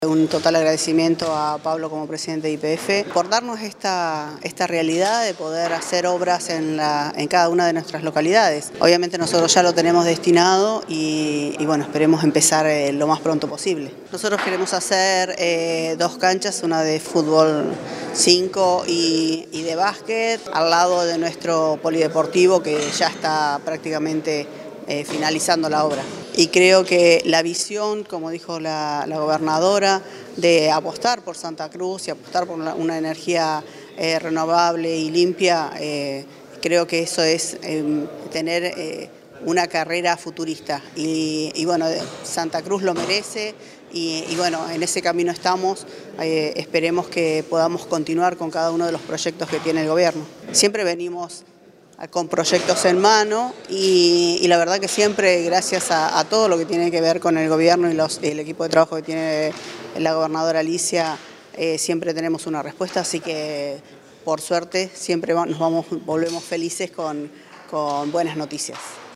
Un total agradecimiento a Pablo como presidente de YPF por darnos esta realidad de poder hacer obras en cada una de nuestras localidades. Obviamente nosotros ya lo tenemos destinado y bueno, esperemos empezar lo más pronto posible. Nosotros queremos hacer 2 canchas, una de fútbol 5 y de básquet, al lado de nuestro polideportivo que ya está prácticamente finalizando la obra. Y creo que la visión, como dijo la gobernadora, de apostar por Santa Cruz y apostar por una energía renovable y limpia, creo que eso es tener una carrera futurista. Y bueno, Santa Cruz lo merece y bueno, en ese camino estamos. Esperemos que podamos continuar con cada uno de los proyectos que tiene el gobierno. Siempre venimos con proyectos en mano y la verdad que siempre, gracias a todo lo que tiene que ver con el gobierno y el equipo de trabajo que tiene la gobernadora Alicia, siempre tenemos una respuesta, así que por suerte siempre volvemos felices con buenas noticias.